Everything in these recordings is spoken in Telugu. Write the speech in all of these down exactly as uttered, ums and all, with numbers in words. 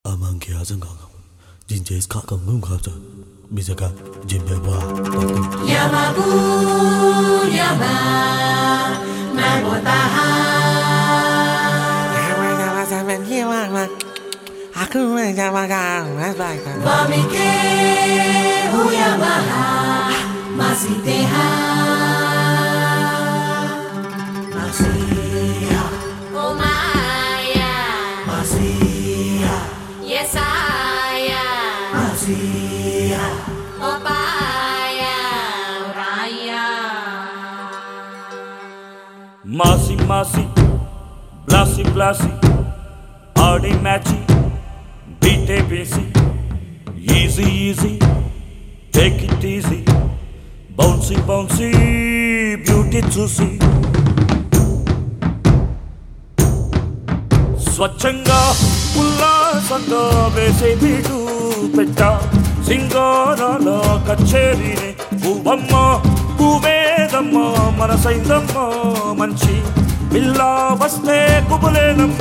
아만게아정강 진제스 가강은 가자 미세가 진배와 야마부 야마 말보다하 야마자마자면 희망만 아쿠만 자마가 마스바이가 바미케 후야마하 마시테하 마시야 오마야 마시야 예사야 마시야 오빠야 우라야 Masi masi, blasi blasi, aadi matchy, beat it busy, easy easy, take it easy, bouncy bouncy, beauty juicy. స్వచ్ఛంగా ఉల్లాసంగా వేసే వీడు పెట్ట సింగారాల కచేరీని పువ్వమ్మ పువ్వేదమ్మ మనసైందమ్మ మంచి పిల్ల వస్తే కుబులేనమ్మ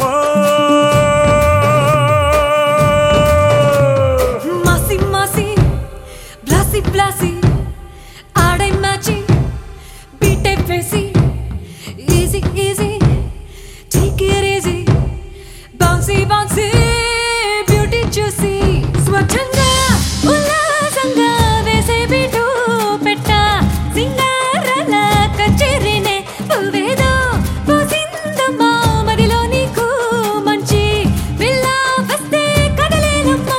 మాసి మాసి బ్లాసి బ్లాసి ఆడై మ్యాచి బీటే ఫేసి easy easy take it easy bouncy bouncy beauty చూసి స్వచ్ఛంగా ఉల్లాసంగా వేసే బీటు పెట్ట సింగారాల కచేరీనే పువ్వేదో పూసిందమ్మా మదిలో నీకు మంచి పిల్ల వస్తే కదలేనమ్మా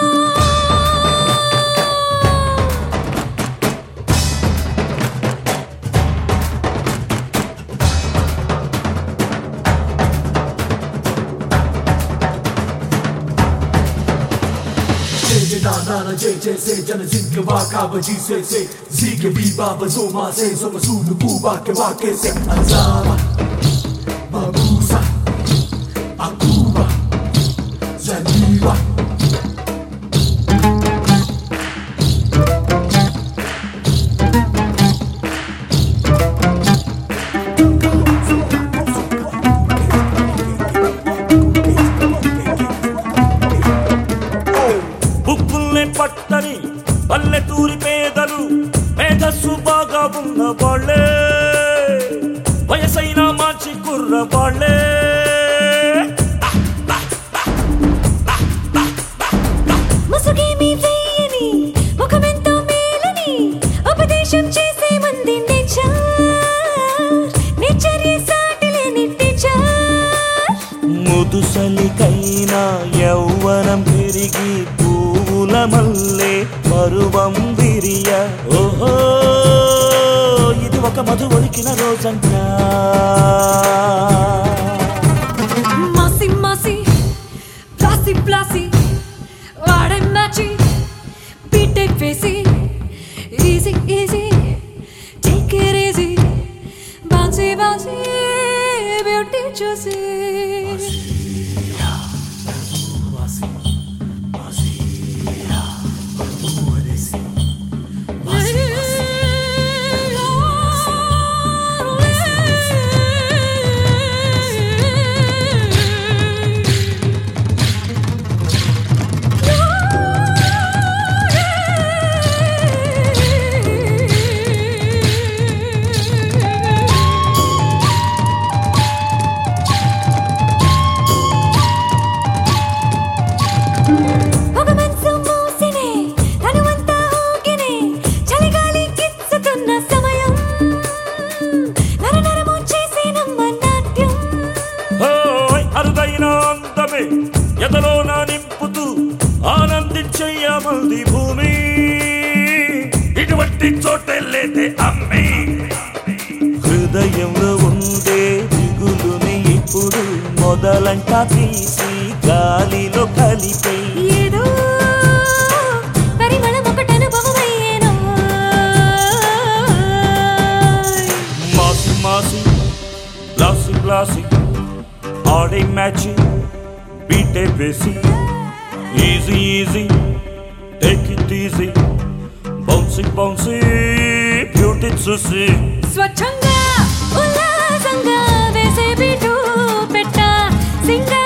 제제 나나나 제제세 저는 징크와 가버지세세 지게 비바바 소마세 소마 수누 구바케 와케세 안자마 마부사 아쿠바 자니와 బుక్కుల్ని పట్టని పల్లెటూరి పేదలు మేధస్సు బాగా ఉన్న వాళ్ళే వయసైన మంచి కుర్ర వాళ్ళే ముసుగేమి వేయని ముఖమెంతో మేలని ఉపదేశం చేసే మంది నేచర్ నేచర్ ఏ సాటిలేని టీచర్ ముదుసలికైనా యౌవనం పెరిగి పూల మల్లె పరువం విరియ ఓహో ఇది ఒక మధు ఒలికిన రోజంట మాసి మాసి ప్లాసి ప్లాసి వాడే మ్యాచి బీటే ఫేసి easy easy take it easy bouncy bouncy beauty చూసి ఒక మనసు మూసినే తనువంతా ఊగినే చలిగాలి గిచ్చుతున్న సమయం నరనరము చేసే నమ్మ నాట్యం ఓయ్ అరుదైన అందమే ఎదలోన నింపుతూ ఆనందించయ్యమంది భూమి ఇటువంటి చోటే లేదే అమ్మి హృదయంలో ఉండే దిగులుని ఇప్పుడు మొదలంట తీసి గాలిలో కలిపే ఏదో పరిమళం ఒకటి అనుభవమయ్యేనో మాసి మాసి బ్లాసి బ్లాసి ఆడే మ్యాచి బీటే వేసి easy easy take it easy bouncy bouncy beauty చూసి స్వచ్ఛంగా ఉల్లాసంగా వేసే బీటు పెట్ట సింగ